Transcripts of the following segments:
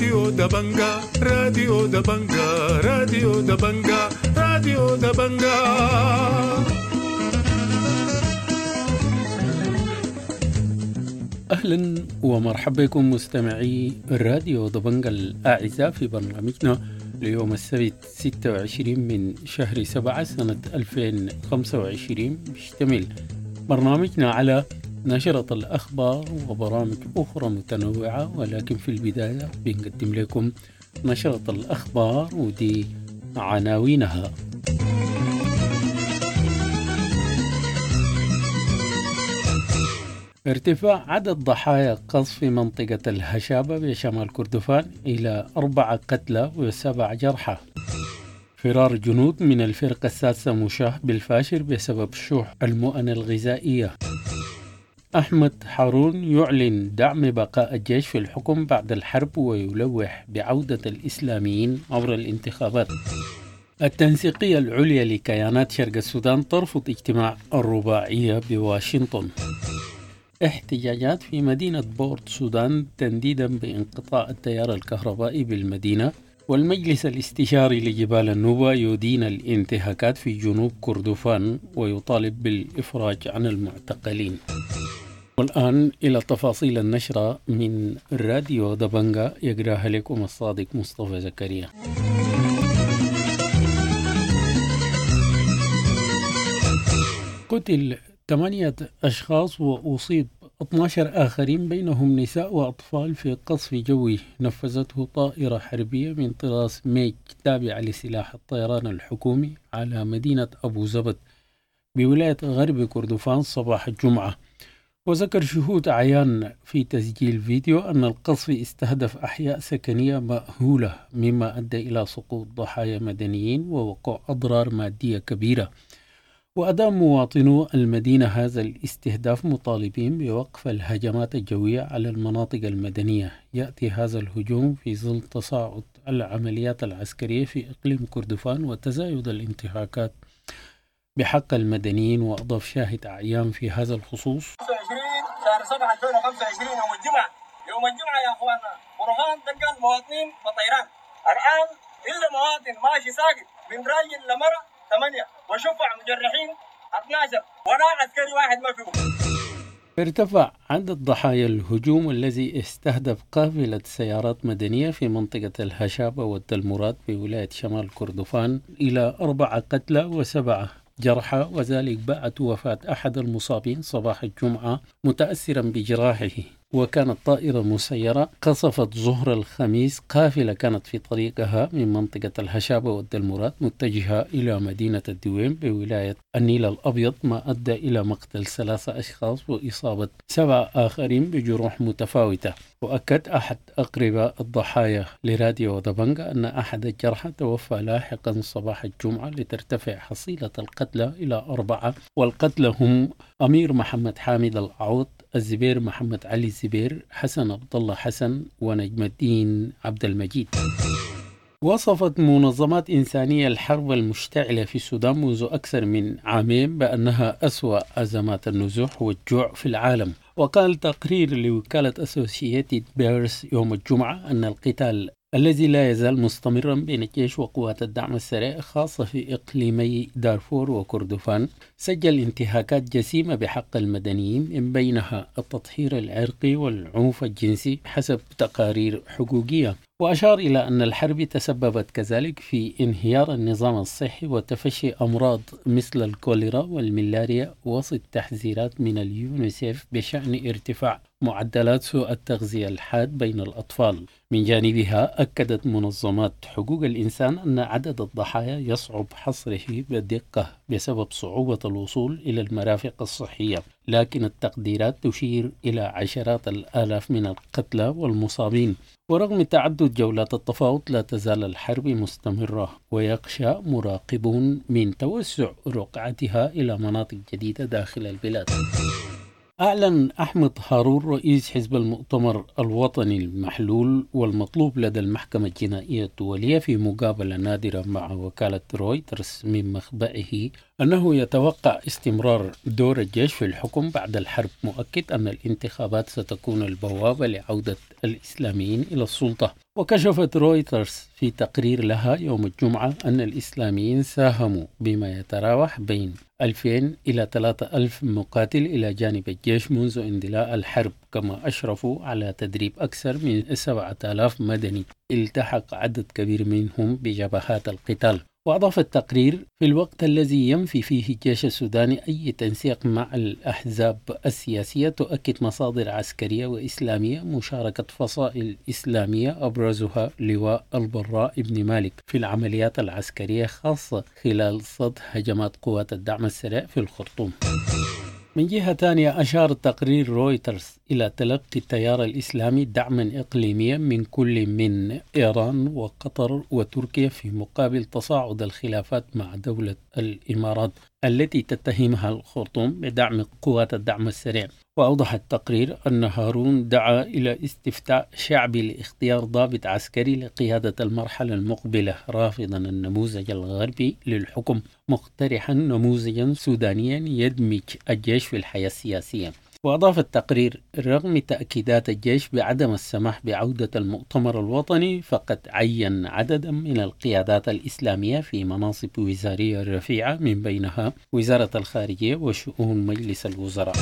راديو دبنجا راديو دبنجا راديو دبنجا راديو دبنجا. أهلا ومرحبا بكم مستمعي الراديو دبنجا الأعزاء في برنامجنا ليوم السبت 26 من شهر 7 سنة 2025. بيشتمل برنامجنا على نشرة الأخبار وبرامج أخرى متنوعة، ولكن في البداية بنقدم لكم نشرة الأخبار ودي عناوينها. ارتفاع عدد ضحايا قصف في منطقة الهشابة بشمال كردفان إلى 4 قتلى و7 جرحى. فرار جنود من الفرقة السادسة مشاه بالفاشر بسبب شح المؤن الغذائية. أحمد هارون يعلن دعم بقاء الجيش في الحكم بعد الحرب ويلوح بعودة الإسلاميين عبر الانتخابات. التنسيقية العليا لكيانات شرق السودان ترفض اجتماع الرباعية بواشنطن. احتجاجات في مدينة بورت سودان تنديدا بانقطاع التيار الكهربائي بالمدينة. والمجلس الاستشاري لجبال النوبة يدين الانتهاكات في جنوب كردفان ويطالب بالإفراج عن المعتقلين. والآن إلى تفاصيل النشرة من الراديو دبنجا، يقراها لكم الصادق مصطفى زكريا. قتل 8 أشخاص وأصيب 12 آخرين بينهم نساء وأطفال في قصف جوي نفذته طائرة حربية من طراز ميج تابعة لسلاح الطيران الحكومي على مدينة أبو زبد بولاية غرب كردفان صباح الجمعة. وذكر شهود عيان في تسجيل فيديو أن القصف استهدف أحياء سكنية مأهولة، مما أدى إلى سقوط ضحايا مدنيين ووقوع أضرار مادية كبيرة. وأدام مواطنو المدينة هذا الاستهداف مطالبين بوقف الهجمات الجوية على المناطق المدنية. يأتي هذا الهجوم في ظل تصاعد العمليات العسكرية في إقليم كردفان وتزايد الانتهاكات بحق المدنيين. وأضاف شاهد أعيان في هذا الخصوص: 25 شهر 7 2025 يوم الجمعة يا أخوانا، برهان تلقى المواطنين بطيران. الآن إلا مواطن ماشي ساقط من راجل لمرة 8 وشفع مجرحين 12 ولا عسكري واحد ما فيهم. ارتفع عدد ضحايا الهجوم الذي استهدف قافلة سيارات مدنية في منطقة الهشابة والتلمرات بولاية شمال كردفان إلى 4 قتلى و7 جرحى، وذلك بعد وفاة أحد المصابين صباح الجمعة متأثرا بجراحه. وكانت طائرة مسيرة قصفت ظهر الخميس قافلة كانت في طريقها من منطقة الهشابة والدلمرات متجهة إلى مدينة الدويم بولاية النيل الأبيض، ما أدى إلى مقتل 3 أشخاص وإصابة 7 آخرين بجروح متفاوتة. وأكد أحد أقرباء الضحايا لراديو دبنجا أن أحد الجرحى توفى لاحقا صباح الجمعة لترتفع حصيلة القتلى إلى 4. والقتلى هم أمير محمد حامد العوض، الزبير محمد علي الزبير، حسن عبد الله حسن، ونجم الدين عبد المجيد. وصفت منظمات إنسانية الحرب المشتعلة في السودان منذ أكثر من عامين بأنها أسوأ أزمات النزوح والجوع في العالم. وقال تقرير لوكالة أسوسييتد بيرس يوم الجمعة أن القتال الذي لا يزال مستمرا بين الجيش وقوات الدعم السريع خاصة في إقليمي دارفور وكردفان سجل انتهاكات جسيمة بحق المدنيين، من بينها التطهير العرقي والعنف الجنسي حسب تقارير حقوقية. وأشار إلى أن الحرب تسببت كذلك في انهيار النظام الصحي وتفشي أمراض مثل الكوليرا والملاريا، وسط تحذيرات من اليونيسيف بشأن ارتفاع معدلات سوء التغذية الحاد بين الأطفال. من جانبها أكدت منظمات حقوق الإنسان أن عدد الضحايا يصعب حصره بدقة بسبب صعوبة الوصول إلى المرافق الصحية، لكن التقديرات تشير إلى عشرات الآلاف من القتلى والمصابين. ورغم تعدد جولات التفاوض لا تزال الحرب مستمرة، ويخشى مراقبون من توسع رقعتها إلى مناطق جديدة داخل البلاد. أعلن أحمد هارون رئيس حزب المؤتمر الوطني المحلول والمطلوب لدى المحكمة الجنائية الدولية في مقابلة نادرة مع وكالة رويترز من مخبئه أنه يتوقع استمرار دور الجيش في الحكم بعد الحرب، مؤكد أن الانتخابات ستكون البوابة لعودة الإسلاميين إلى السلطة. وكشفت رويترز في تقرير لها يوم الجمعة أن الإسلاميين ساهموا بما يتراوح بين 2000 إلى 3000 مقاتل إلى جانب الجيش منذ اندلاع الحرب، كما أشرفوا على تدريب أكثر من 7000 مدني التحق عدد كبير منهم بجبهات القتال. وأضاف التقرير: في الوقت الذي ينفي فيه الجيش السوداني أي تنسيق مع الأحزاب السياسية، تؤكد مصادر عسكرية وإسلامية مشاركة فصائل إسلامية أبرزها لواء البراء ابن مالك في العمليات العسكرية، خاصة خلال صد هجمات قوات الدعم السريع في الخرطوم. من جهة ثانية، أشار تقرير رويترز إلى تلقي التيار الإسلامي دعما إقليميا من كل من إيران وقطر وتركيا في مقابل تصاعد الخلافات مع دولة الإمارات التي تتهمها الخرطوم بدعم قوات الدعم السريع. وأوضح التقرير أن هارون دعا إلى استفتاء شعبي لاختيار ضابط عسكري لقيادة المرحلة المقبلة، رافضا النموذج الغربي للحكم، مقترحا نموذجا سودانيا يدمج الجيش في الحياة السياسية. وأضاف التقرير: رغم تأكيدات الجيش بعدم السماح بعودة المؤتمر الوطني، فقد عين عددا من القيادات الإسلامية في مناصب وزارية رفيعة، من بينها وزارة الخارجية وشؤون مجلس الوزراء.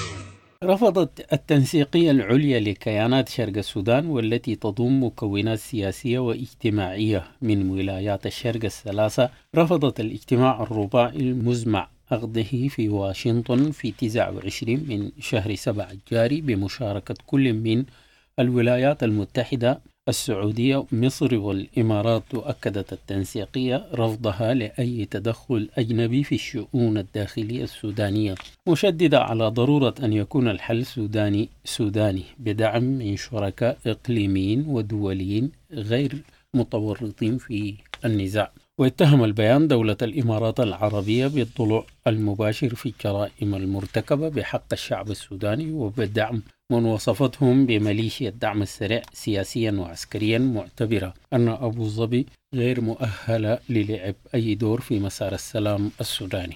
رفضت التنسيقية العليا لكيانات شرق السودان، والتي تضم مكونات سياسية واجتماعية من ولايات الشرق الثلاثة، رفضت الاجتماع الرباعي المزمع عقده في واشنطن في 29 من شهر 7 الجاري بمشاركة كل من الولايات المتحدة، السعودية، مصر والإمارات. وأكدت التنسيقية رفضها لأي تدخل أجنبي في الشؤون الداخلية السودانية، مشددة على ضرورة أن يكون الحل سوداني بدعم من شركاء إقليميين ودوليين غير متورطين في النزاع. واتهم البيان دولة الإمارات العربية بالضلوع المباشر في الجرائم المرتكبة بحق الشعب السوداني، وبدعم من وصفتهم بميليشيا الدعم السريع سياسيا وعسكريا، معتبرة أن أبو ظبي غير مؤهلة للعب أي دور في مسار السلام السوداني.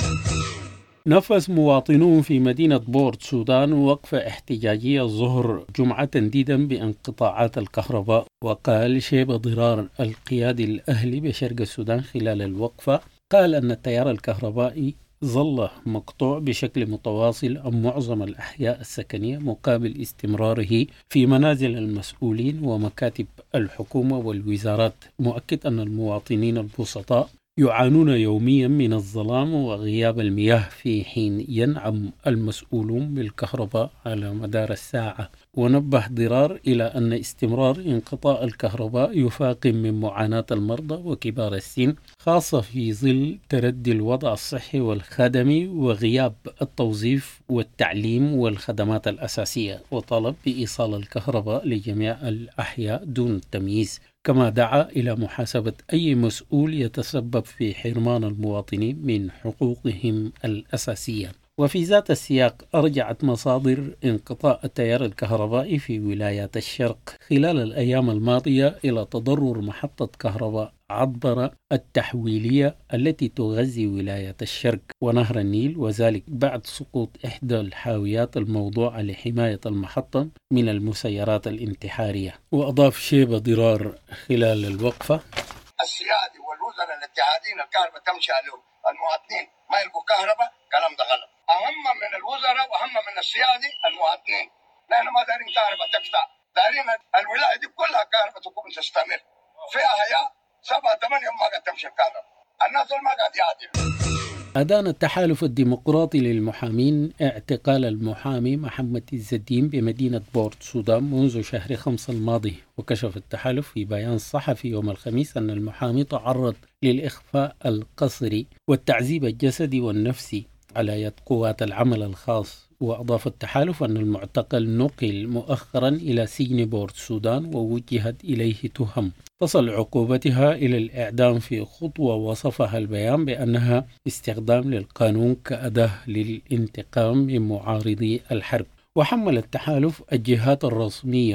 نفذ مواطنون في مدينة بورت سودان وقفة احتجاجية الظهر جمعة تنديدا بانقطاعات الكهرباء. وقال شيب ضرار القيادي الأهلي بشرق السودان خلال الوقفة، قال أن التيار الكهربائي ظل مقطوع بشكل متواصل عن معظم الأحياء السكنية مقابل استمراره في منازل المسؤولين ومكاتب الحكومة والوزارات، مؤكد أن المواطنين البسطاء يعانون يوميا من الظلام وغياب المياه في حين ينعم المسؤولون بالكهرباء على مدار الساعة. ونبه ضرار إلى أن استمرار انقطاع الكهرباء يفاقم من معاناة المرضى وكبار السن، خاصة في ظل تردي الوضع الصحي والخدمي وغياب التوظيف والتعليم والخدمات الأساسية، وطلب بإيصال الكهرباء لجميع الأحياء دون التمييز. كما دعا إلى محاسبة أي مسؤول يتسبب في حرمان المواطنين من حقوقهم الأساسية. وفي ذات السياق، أرجعت مصادر انقطاع التيار الكهربائي في ولايات الشرق خلال الأيام الماضية إلى تضرر محطة كهرباء عطبرة التحويلية التي تغذي ولاية الشرق ونهر النيل، وذلك بعد سقوط إحدى الحاويات الموضوعة لحماية المحطة من المسيرات الانتحارية. وأضاف شيب ضرار خلال الوقفة: السيادي والوزراء الاتحاديين الكهرباء تمشي عليهم، المواطنين ما يلقوا كهرباء، كلام ده غلط. أهم من الوزراء وأهم من السيادي المواطنين. نحن ما دارين كهرباء تقطع، دارين الولاية دي كلها كهرباء تكون تستمر. فيها حياة 7-8 يوم ما قد تمشي الكهرباء، الناس ما قاعد يعدلوا. أدان التحالف الديمقراطي للمحامين اعتقال المحامي محمد عز الدين بمدينة بورت سودان منذ شهر 5 الماضي. وكشف التحالف في بيان صحفي يوم الخميس أن المحامي تعرض للإخفاء القسري والتعذيب الجسدي والنفسي على يد قوات العمل الخاص. وأضاف التحالف أن المعتقل نقل مؤخرا إلى سجن بورت سودان ووجهت إليه تهم تصل عقوبتها إلى الإعدام، في خطوة وصفها البيان بأنها استخدام للقانون كأداة للانتقام من معارضي الحرب. وحمل التحالف الجهات الرسمية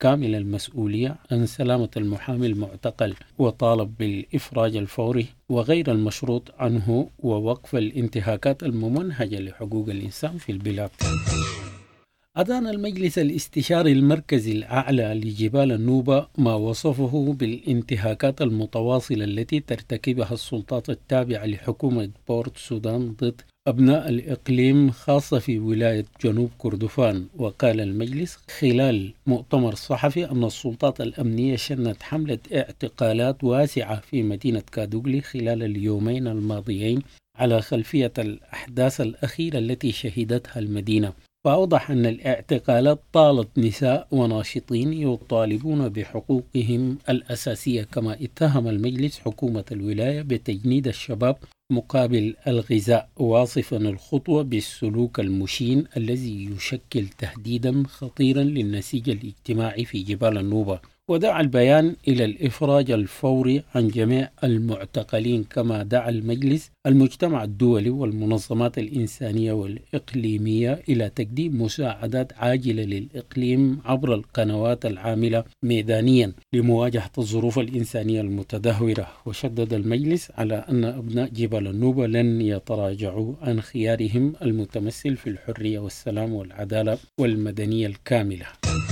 كامل المسؤولية عن سلامة المحامي المعتقل، وطالب بالإفراج الفوري وغير المشروط عنه ووقف الانتهاكات الممنهجة لحقوق الإنسان في البلاد. أدان المجلس الاستشاري المركزي الأعلى لجبال النوبة ما وصفه بالانتهاكات المتواصلة التي ترتكبها السلطات التابعة لحكومة بورت السودان ضد أبناء الإقليم، خاصة في ولاية جنوب كردفان. وقال المجلس خلال مؤتمر صحفي أن السلطات الأمنية شنت حملة اعتقالات واسعة في مدينة كادوغلي خلال اليومين الماضيين على خلفية الأحداث الأخيرة التي شهدتها المدينة. فأوضح أن الاعتقالات طالت نساء وناشطين يطالبون بحقوقهم الأساسية. كما اتهم المجلس حكومة الولاية بتجنيد الشباب مقابل الغذاء، واصفا الخطوة بالسلوك المشين الذي يشكل تهديدا خطيرا للنسيج الاجتماعي في جبال النوبة. ودعا البيان إلى الإفراج الفوري عن جميع المعتقلين. كما دعا المجلس المجتمع الدولي والمنظمات الإنسانية والإقليمية إلى تقديم مساعدات عاجلة للإقليم عبر القنوات العاملة ميدانيا لمواجهة الظروف الإنسانية المتدهورة. وشدد المجلس على أن أبناء جبال النوبة لن يتراجعوا عن خيارهم المتمثل في الحرية والسلام والعدالة والمدنية الكاملة.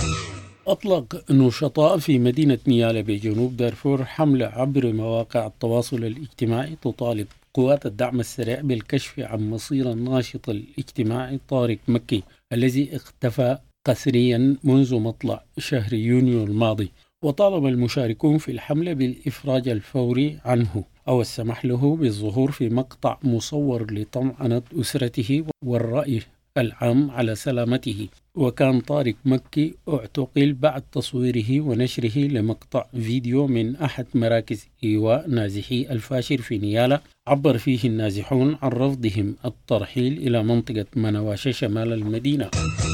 أطلق نشطاء في مدينة نيالا بجنوب دارفور حملة عبر مواقع التواصل الاجتماعي تطالب قوات الدعم السريع بالكشف عن مصير الناشط الاجتماعي طارق مكي الذي اختفى قسريا منذ مطلع شهر يونيو الماضي. وطالب المشاركون في الحملة بالإفراج الفوري عنه أو السمح له بالظهور في مقطع مصور لطمأنة أسرته والرأي العام على سلامته. وكان طارق مكي اعتقل بعد تصويره ونشره لمقطع فيديو من أحد مراكز إيواء نازحي الفاشر في نيالا، عبر فيه النازحون عن رفضهم الترحيل إلى منطقة منواشة شمال المدينة.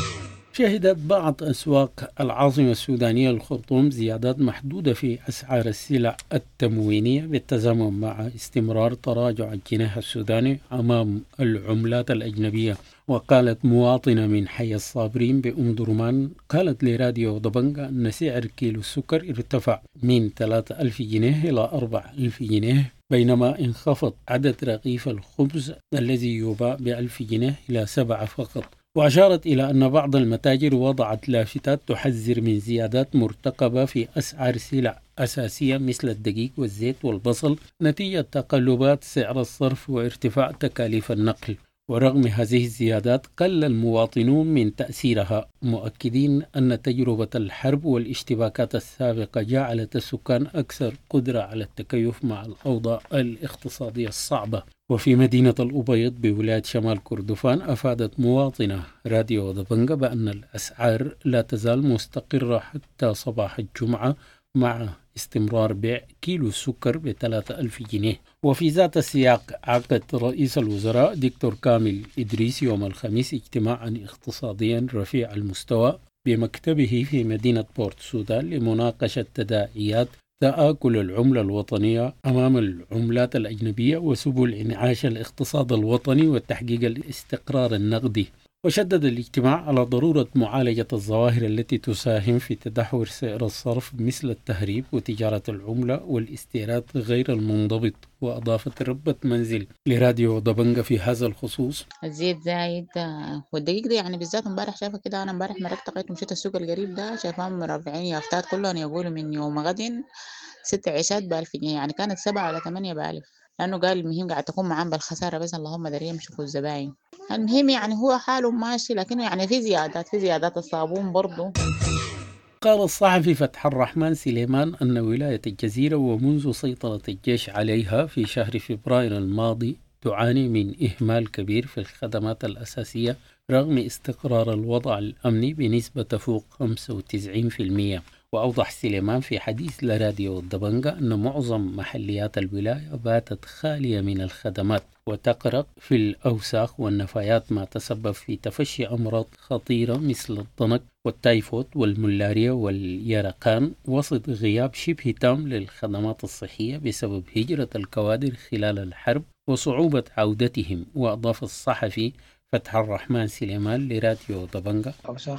شهدت بعض أسواق العاصمة السودانية الخرطوم زيادات محدودة في أسعار السلع التموينية بالتزامن مع استمرار تراجع الجنيه السوداني أمام العملات الأجنبية. وقالت مواطنة من حي الصابرين بأم درمان قالت لراديو ضبنجة أن سعر كيلو السكر ارتفع من 3000 جنيه إلى 4000 جنيه، بينما انخفض عدد رغيف الخبز الذي يباع ب1000 جنيه إلى 7 فقط. وأشارت إلى أن بعض المتاجر وضعت لافتات تحذر من زيادات مرتقبة في أسعار سلع أساسية مثل الدقيق والزيت والبصل نتيجة تقلبات سعر الصرف وارتفاع تكاليف النقل. ورغم هذه الزيادات قل المواطنون من تأثيرها، مؤكدين أن تجربة الحرب والاشتباكات السابقة جعلت السكان أكثر قدرة على التكيف مع الأوضاع الاقتصادية الصعبة. وفي مدينة الأبيض بولاية شمال كردفان أفادت مواطنة راديو ضبنجة بأن الأسعار لا تزال مستقرة حتى صباح الجمعة مع استمرار بيع كيلو السكر ب3000 جنيه. وفي ذات السياق عقد رئيس الوزراء دكتور كامل إدريس يوم الخميس اجتماعا اقتصاديا رفيع المستوى بمكتبه في مدينة بورت السودان لمناقشة تداعيات تآكل العملة الوطنية أمام العملات الأجنبية وسبل إنعاش الاقتصاد الوطني وتحقيق الاستقرار النقدي. وشدد الاجتماع على ضرورة معالجة الظواهر التي تساهم في تدهور سعر الصرف مثل التهريب وتجارة العملة والاستيراد غير المنضبط. وأضافت ربة منزل لراديو ضبنجة في هذا الخصوص: الزيت زايد والدقيق ده يعني بالذات امبارح شايفه كده. انا امبارح مرقت لقيت مشيت السوق القريب ده شايفاهم مربعين يافتات كلهم يقولوا من يوم غد 6 عيشات ب1000 جنيه، يعني كانت 7 ولا 8 ب1000، لأنه قال المهم قاعد تكون معاه بالخسارة بس اللهم دريهم يشوفوا الزباين. المهم يعني هو حاله ماشي، لكنه يعني في زيادات الصابون برضو. قال الصحفي فتح الرحمن سليمان أن ولاية الجزيرة ومنذ سيطرة الجيش عليها في شهر فبراير الماضي تعاني من إهمال كبير في الخدمات الأساسية رغم استقرار الوضع الأمني بنسبة تفوق 95%. وأوضح سليمان في حديث لراديو الضبنجة أن معظم محليات الولاية باتت خالية من الخدمات وتغرق في الأوساخ والنفايات، ما تسبب في تفشي أمراض خطيرة مثل الضنك والتايفود والملاريا واليرقان، وسط غياب شبه تام للخدمات الصحية بسبب هجرة الكوادر خلال الحرب وصعوبة عودتهم. وأضاف الصحفي فتح الرحمن سليمان لراديو طبنجة. أوساخ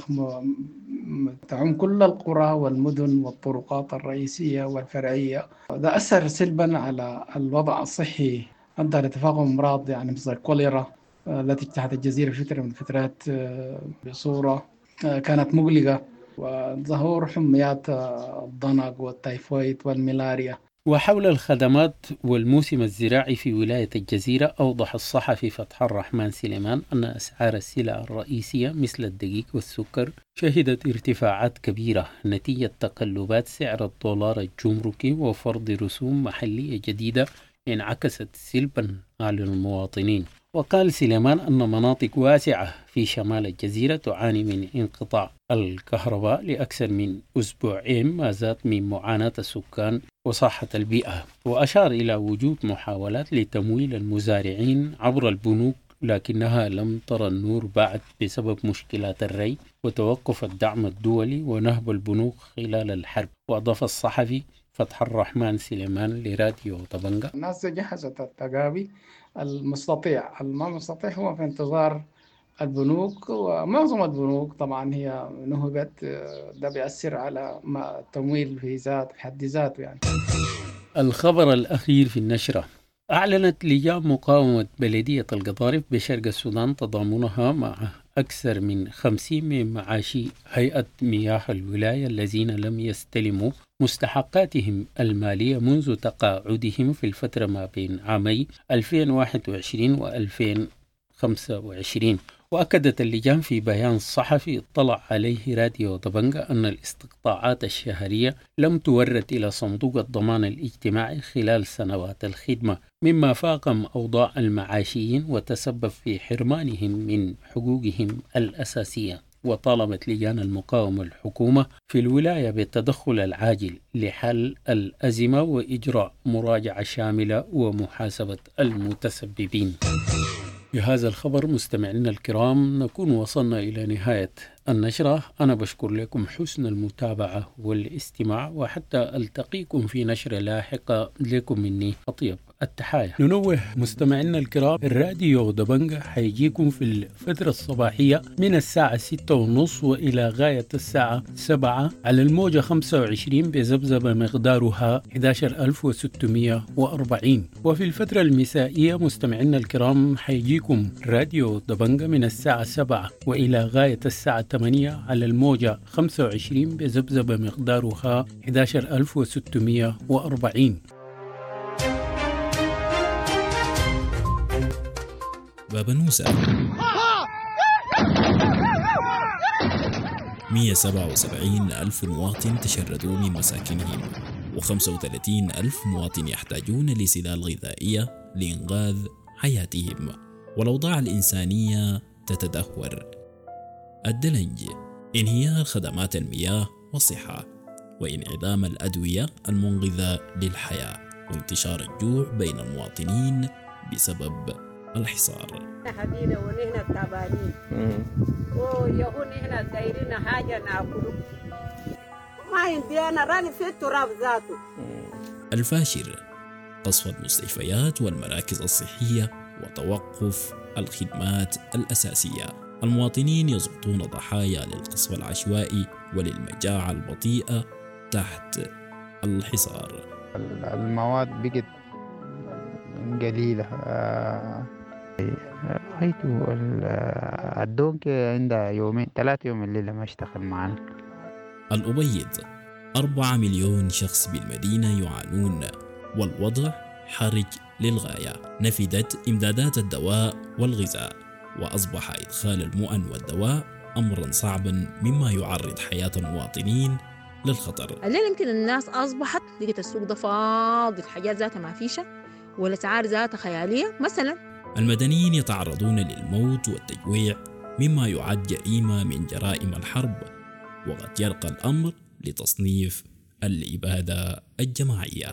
تعم كل القرى والمدن والطرقات الرئيسية والفرعية. ده أثر سلبا على الوضع الصحي، أدى لتفاقم أمراض يعني مثل الكوليرا التي اجتاحت الجزيرة في فترة من الفترات بصورة كانت مقلقة، وظهور حميات الضنك والتيفويد والملاريا. وحول الخدمات والموسم الزراعي في ولاية الجزيرة، أوضح الصحفي فتح الرحمن سليمان أن أسعار السلع الرئيسية مثل الدقيق والسكر شهدت ارتفاعات كبيرة نتيجة تقلبات سعر الدولار الجمركي وفرض رسوم محلية جديدة انعكست سلبا على المواطنين. وقال سليمان أن مناطق واسعة في شمال الجزيرة تعاني من انقطاع الكهرباء لأكثر من أسبوعين، ما زاد من معاناة السكان وصحة البيئة. وأشار إلى وجود محاولات لتمويل المزارعين عبر البنوك، لكنها لم ترى النور بعد بسبب مشكلات الري وتوقف الدعم الدولي ونهب البنوك خلال الحرب. وأضاف الصحفي فتح الرحمن سليمان لراديو طبنجة: الناس جهزت التقابي المستطيع، ما مستطيع هو في انتظار البنوك، ومعظم البنوك طبعا هي نهبت. ده بيأثر على التمويل في حد ذاته يعني. الخبر الأخير في النشرة: أعلنت لجان مقاومة بلدية القضارف بشرق السودان تضامنها مع أكثر من 50 من معاشي هيئة مياه الولاية الذين لم يستلموا مستحقاتهم المالية منذ تقاعدهم في الفترة ما بين عامي 2021 و 2025. وأكدت اللجان في بيان صحفي اطلع عليه راديو طبنجة أن الاستقطاعات الشهرية لم تورد إلى صندوق الضمان الاجتماعي خلال سنوات الخدمة، مما فاقم أوضاع المعاشيين وتسبب في حرمانهم من حقوقهم الأساسية. وطالبت لجان المقاومة الحكومة في الولاية بالتدخل العاجل لحل الأزمة وإجراء مراجعة شاملة ومحاسبة المتسببين. بهذا الخبر مستمعينا الكرام نكون وصلنا إلى نهاية النشرة. أنا بشكر لكم حسن المتابعة والاستماع، وحتى ألتقيكم في نشرة لاحقة لكم مني أطيب التحايا. ننوه مستمعينا الكرام الراديو طبنجة حيجيكم في الفترة الصباحية من الساعة 6:30 وإلى غاية الساعة 7 على الموجة 25 بذبذبة مقدارها 11640. وفي الفترة المسائية مستمعينا الكرام حيجيكم راديو طبنجة من الساعة 7 وإلى غاية الساعة 8 على الموجة 25 بذبذبة مقدارها 11640. بابا نوسة 177 ألف مواطن تشردوا من مساكنهم، و35 ألف مواطن يحتاجون لسلال غذائية لإنقاذ حياتهم، والأوضاع الإنسانية تتدهور. الدلنج، انهيار خدمات المياه والصحة، وانعدام الأدوية المنقذة للحياة، وانتشار الجوع بين المواطنين بسبب الحصار. حدينا ونحن تعبانين ويهون نحن دايرين حاجة ناكله، ما عندي أنا راني في التراب ذاته. الفاشر، قصف المستشفيات والمراكز الصحية وتوقف الخدمات الأساسية. المواطنين يسقطون ضحايا للقصف العشوائي وللمجاعة البطيئة تحت الحصار. المواد بقت قليلة. رأيته الدونك عندها 2-3 يوم الليلة ما اشتغل معنا. الأبيض، 4 مليون شخص بالمدينة يعانون، والوضع حرج للغاية. نفدت إمدادات الدواء والغذاء، وأصبح إدخال المؤن والدواء أمرا صعبا مما يعرض حياة المواطنين للخطر. الليل يمكن الناس أصبحت لقيت السوق ده فاضي، الحاجات ذاتها ما فيشة والأسعار ذاتها خيالية. مثلا المدنيين يتعرضون للموت والتجويع مما يعد جريمة من جرائم الحرب، وقد يرقى الأمر لتصنيف الإبادة الجماعية.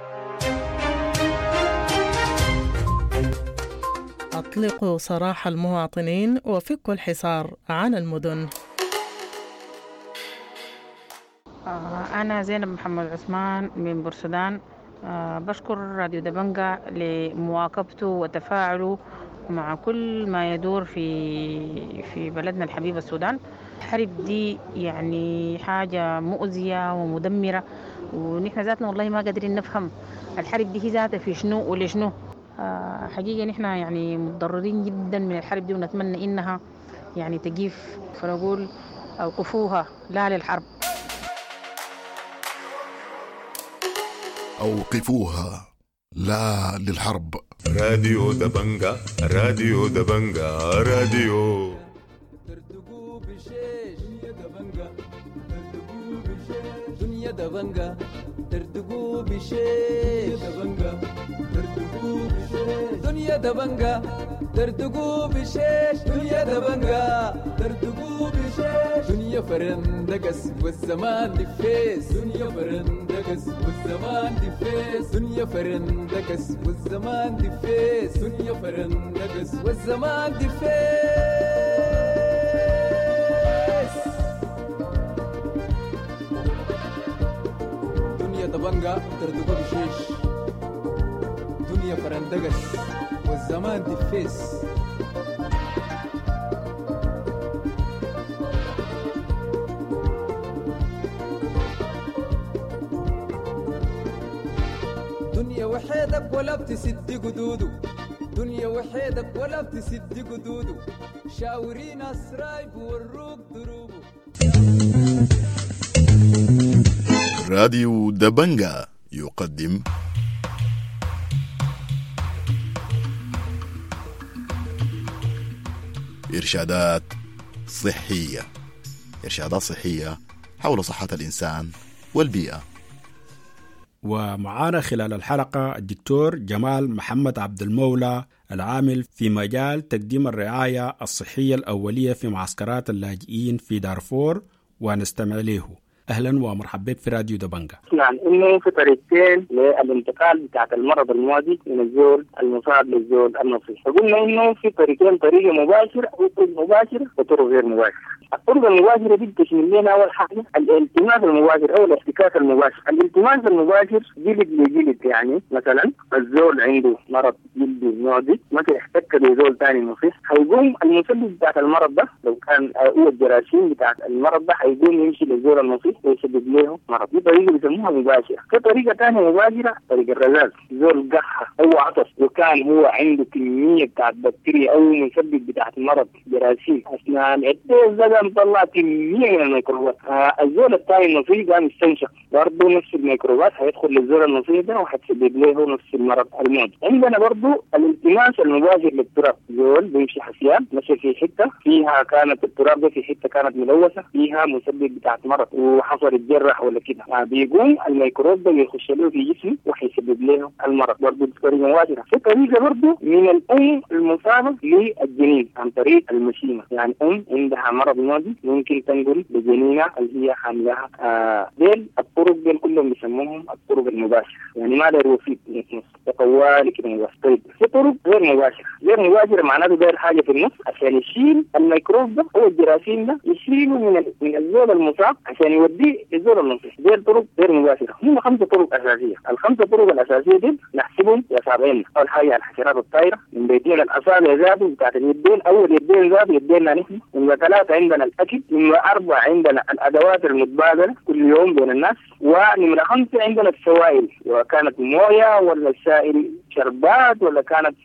أطلقوا سراح المواطنين وفكوا الحصار عن المدن. أنا زينب محمد عثمان من بورسودان. بشكر راديو طبنجة لمواكبته وتفاعله مع كل ما يدور في بلدنا الحبيب السودان. الحرب دي يعني حاجة مؤذية ومدمرة، ونحن ذاتنا والله ما قادرين نفهم الحرب دي هي ذاتها في شنو ولشنو. حقيقة نحن يعني متضررين جدا من الحرب دي، ونتمنى إنها يعني تجيف، فنقول أوقفوها لا للحرب. أوقفوها لا للحرب. راديو دبنجا، راديو دبنجا، راديو ترتقوا بشيش دنيا دبنجا، ترتقوا بشيش دنيا دبنجا، ترتقوا بشيش دنيا دبنجا، ترتقوا بشيش دنيا فرندقس والزمان دفيس، دنيا فرندقس والزمان دفيس، دنيا فرندقس والزمان دفيس، دنيا فرندقس والزمان دفيس. دنيا دبنجا ترتقوا بشيش دنيا فرندقس والزمان دفيس. دنيا وحيدك ولا بتسد قدودو، دنيا وحيدك ولا بتسد قدودو، شاورين اسراي بوروك دروبو. راديو دبنجا يقدم إرشادات صحية، إرشادات صحية حول صحة الإنسان والبيئة. ومعانا خلال الحلقة الدكتور جمال محمد عبد المولى، العامل في مجال تقديم الرعاية الصحية الأولية في معسكرات اللاجئين في دارفور، ونستمع له. أهلا ومرحبا بك في راديو دبنجا. نعم، إنه في طريقتين للانتقال بتاعت المرض المعدي من الزول المصاب للزول النصيح. فقلنا إنه في طريقين، طريقة مباشرة أو طرق مباشرة وطرق غير مباشرة. الطرق المباشرة دي بتشمل لنا أول حاجة الالتماس المباشر أو الاحتكاك المباشر. الالتماس المباشر جلد لجلد، يعني مثلا الزول عنده مرض جلدي معدي مثلا احتك بزول ثاني نصيح، هيقوم المسبب بتاعت المرض ده لو كان هو الجراثيم بتاعت المرض ده هيقوم يمشي للزول النصيح ويسبب له مرض. دي طريقة بيسموها مباشرة. في طريقة ثانية مباشرة، طريقة الرذاذ. زول قحة أو عطس وكان هو عنده كمية بتاعت بكتيريا أو مسبب بتاعت المرض جراثيم، أثناء العطس ده مطلع كمية من الميكروبات. الزول الثاني النصيح قام يستنشق برضه نفس الميكروبات، هيدخل للزول النصيح ده وهتسبب له نفس المرض المعدي. عندنا برضه الالتماس المباشر للتراب. زول بيمشي حسيان مشي في حتة فيها كانت التراب ده في حتة كانت ملوثة فيها مسبب بتاعت مرض وحصل يتجرح ولا كده، بيقوم الميكروب ده يخش له في جسمه وهيسبب له المرض. برضه بطريقة مباشرة. في طريقة برضه من الأم المصابة للجنين عن طريق المشيمة، يعني أم عندها مرض معدي ممكن تنقل لجنينها اللي هي حاملها. ديل الطرق ديل كلهم بيسموهم الطرق المباشرة، يعني ما داير وسيط نص طوالي كده مباشر. طيب في طرق غير مباشرة. غير مباشرة معناته داير حاجة في النص عشان يشيل الميكروب ده أو الجراثيم ده، يشيله من الزول المصاب عشان يوديه الزول النصيح. ديل طرق غير مباشرة. هم 5 طرق أساسية. ال5 طرق الأساسية دي نحسبهم بأصابعين. أول حاجة الحشرات الطايرة من بيتين الأصابع ذاته بتاعت اليدين، أول يدين ذاته يدينا نحن. نمرة 3 عندنا الأكل. نمرة 4 عندنا الأدوات المتبادلة كل يوم بين الناس. ونمرة 5 عندنا السوائل، وكانت موية ولا سائل شربات ولا كانت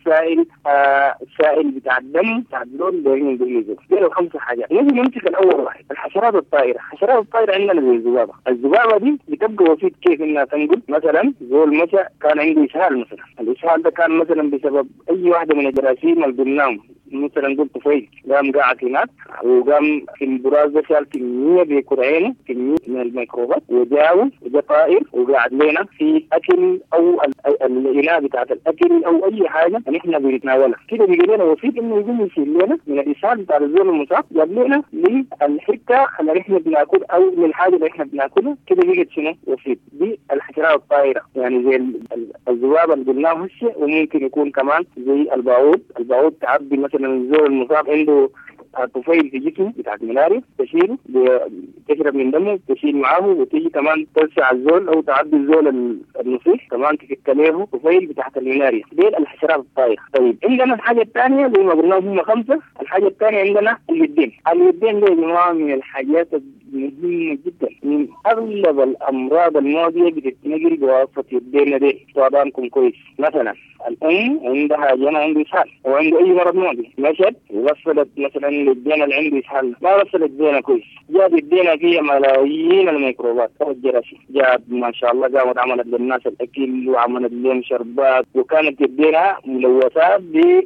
سائل بتاع الدم بتاع اللون بين الجلد. دول 5 حاجات. نمسك الأول واحد الحشرات الطائرة. الحشرات الطائرة عندنا زي الذبابة. الذبابة دي بتبقى وسيط كيف إنها تنقل. مثلا زول مشى كان عنده إسهال مثلا، الإسهال ده كان مثلا بسبب أي واحدة من الجراثيم اللي قلناهم، مثلا قلت طفيل قام قاعد هناك وقام في البراز ده شال كمية بيكر عينه كمية من الميكروبات وجاوه وجا طائر وقاعد لنا في أكل أو الإناء بتاعت الأكل أو أي حاجة نحن بنتناولها كده. بيجي لنا وسيط إنه يقوم يشيل لنا من الإسهال بتاع الزول المصاب جاب لنا للحتة اللي نحن بناكل أو للحاجة اللي نحن بناكلها كده. بيجي شنو وسيط؟ دي الحشرات الطائرة، يعني زي الذبابة اللي قلناها هسه. وممكن يكون كمان زي الباعوض. الباعوض تعبي مثلا الزول المصاب عنده الطفيل في جسمه بتاع الملاريا تشيله، تشرب من دمه تشيل معاه، وتيجي كمان توسع الزول او تعدي الزول النصيح كمان تفك له طفيل بتاعت الملاريا. دي الحشرات الطايره. طيب عندنا الحاجه الثانيه زي ما قلنا هم 5. الحاجه الثانيه عندنا اليدين. اليدين دي يا جماعه من الحاجات مهمة جدا. من أغلب الأمراض الماضية بتتنقل بواسطة يدينا دي. طبعاًكم كويس. مثلا الأم عندها جنى عنده إسهال أو عنده أي مرض ماضي، مشت ووصلت مثلا للجنى اللي عنده إسهال، ما وصلت يدينا كويس، جاب يدينا فيها ملايين الميكروبات أو الجراثيم، جاب ما شاء الله قامت عملت للناس الأكل وعملت لهم شربات، وكانت يدينا ملوثات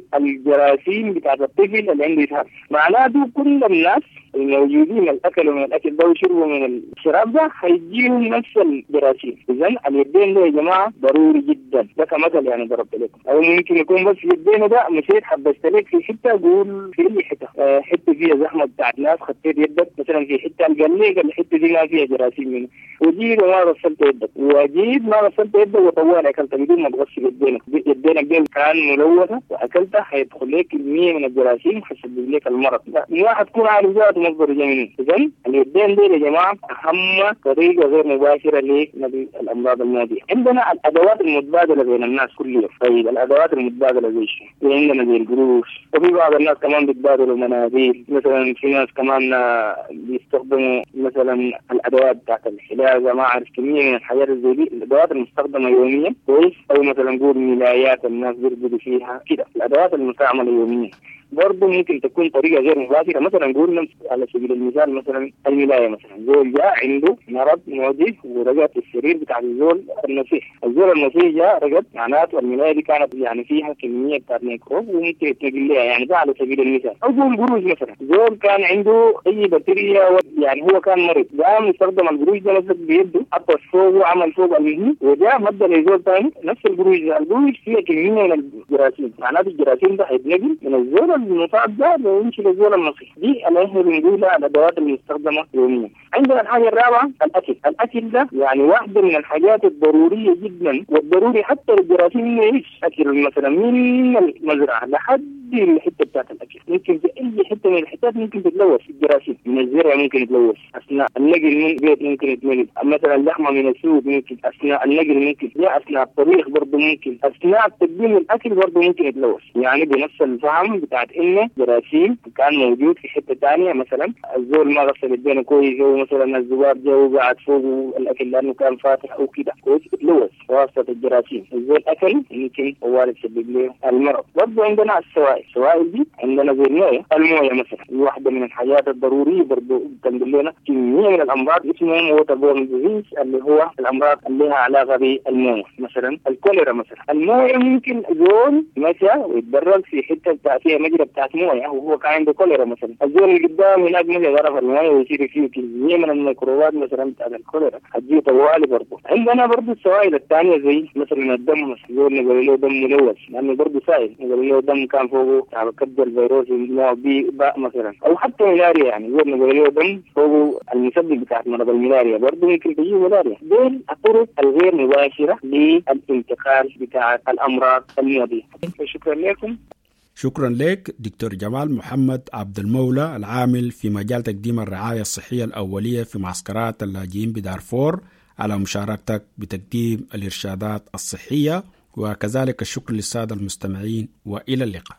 بالجراثيم بتاعت الطفل اللي عنده إسهال. معناته كل الناس الموجودين الأكلوا من الأكل ده وشربوا من الشراب ده هيجيهم نفس الجراثيم. إذن اليدين ده يا جماعة ضروري جدا. ده كمثل يعني ضربت لكم. أو ممكن يكون بس يدين ده مشيت حبست لك في حتة، قول في أي حتة، حتة فيها زحمة بتاعت ناس، خطيت يدك مثلا في حتة القليقة الحتة دي ما فيها جراثيم منه، وجيت وما غسلت يدك، وجيت ما غسلت يدك وطوال أكلت بدون ما تغسل يدينك. يدينك دي كان ملوثة وأكلتها هيدخل لك كمية من الجراثيم هيسبب لك المرض. واحد تكون عارف ذاته مصدر جميل. إذن اليدين دي يا جماعة أهم طريقة غير مباشرة لنقل الأمراض الماضية. عندنا الأدوات المتبادلة بين الناس كلها. طيب الأدوات المتبادلة زي شو؟ عندنا زي القروش، وفي بعض الناس كمان بيتبادلوا مناديل، مثلا في ناس كمان بيستخدموا مثلا الأدوات بتاعت الحلاقة، ما أعرف كمية من الحاجات زي دي، الأدوات المستخدمة يوميا كويس، أو مثلا نقول ملايات الناس بيرقدوا فيها كده، الأدوات المستعملة يوميا برضه ممكن تكون طريقة غير مباشرة. مثلا نقول على سبيل المثال مثلا الملاية، مثلا زول جاء عنده مرض معدي ورقد في السرير بتاع الزول النصيح، الزول النصيح جاء رقد، معناته الملاية دي كانت يعني فيها كمية بتاعت ميكروب وممكن يتنقل لها، يعني ده على سبيل المثال. أو زول القروش مثلا، زول كان عنده أي بكتيريا يعني هو كان مريض، قام يستخدم القروش ده مسك بيده، حط فوقه وعمل فوق المهم، وجاء مدى لزول ثاني نفس القروش ده، القروش فيها كمية من الجراثيم، معناته الجراثيم ده هيتنقل من الزول المصاب ده ويمشي للزول النصيح. دي اللي احنا بنقولها الادوات المستخدمه يوميا. عندنا الحاجه الرابعه الاكل. الاكل ده يعني واحده من الحاجات الضروريه جدا، والضروري حتى للجراثيم انه يعيش. اكل مثلا من المزرعه لحد الحته بتاعت الاكل، ممكن في اي حته من الحتات ممكن تتلوث الجراثيم. من الزرع ممكن يتلوث، اثناء النقل من البيت ممكن يتملي، مثلا اللحمه من السوق ممكن، اثناء النقل ممكن، اثناء الطبيخ برضه ممكن، اثناء تقديم الاكل برضه ممكن يتلوث. يعني بنفس الفهم بتاعت انه جراثيم كان موجود في حته ثانيه، مثلا الزول ما غسل يدينه كويس، او مثلا الذباب جا وقعد فوق الاكل لانه كان فاتح او كده كويس، يتلوث بواسطه الجراثيم. الزول اكل ممكن هو يسبب له المرض. برضه عندنا السوائل. السوائل دي عندنا زي المويه مثلا، واحده من الحاجات الضروريه برضه تنقل لنا كميه من الامراض اسمها ووتربورن ديزيز، اللي هو الامراض اللي لها علاقه بالمويه. مثلا الكوليرا مثلا، المويه ممكن زول مشى ويتدرج في حته فيها مجرى بتاعت مويه وهو كان عنده كوليرا مثلا، الزول اللي قدام هناك مشى غرف المويه ويصير فيه كميه من الميكروبات مثلا بتاعت الكوليرا هتجي طوالي. برضه عندنا برضه السوائل الثانيه زي مثلا الدم، مثلا زول نقول له دم ملوث لانه برضه سائل، نقول له دم كان فوقه كبد الفيروس نوع بي باء مثلا، او حتى ملاريا، يعني زول نقول له دم فوقه المسبب بتاعت مرض الملاريا برضه ممكن تجي ملاريا. دول الطرق الغير مباشره للانتقال بتاع الامراض المعديه. شكرا لكم. شكرا لك دكتور جمال محمد عبد المولى، العامل في مجال تقديم الرعاية الصحية الأولية في معسكرات اللاجئين بدارفور، على مشاركتك بتقديم الإرشادات الصحية، وكذلك الشكر للسادة المستمعين، وإلى اللقاء.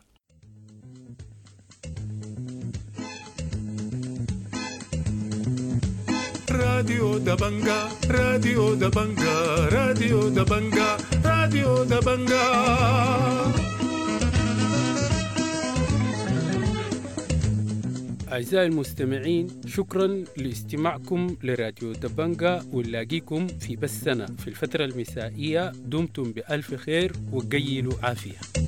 راديو دبنجا راديو دبنجا راديو دبنجا راديو دبنجا. أعزائي المستمعين، شكرا لاستماعكم لراديو دبنجا، ونلاقيكم في بثنا في الفترة المسائية. دمتم بألف خير وقيلوا عافية.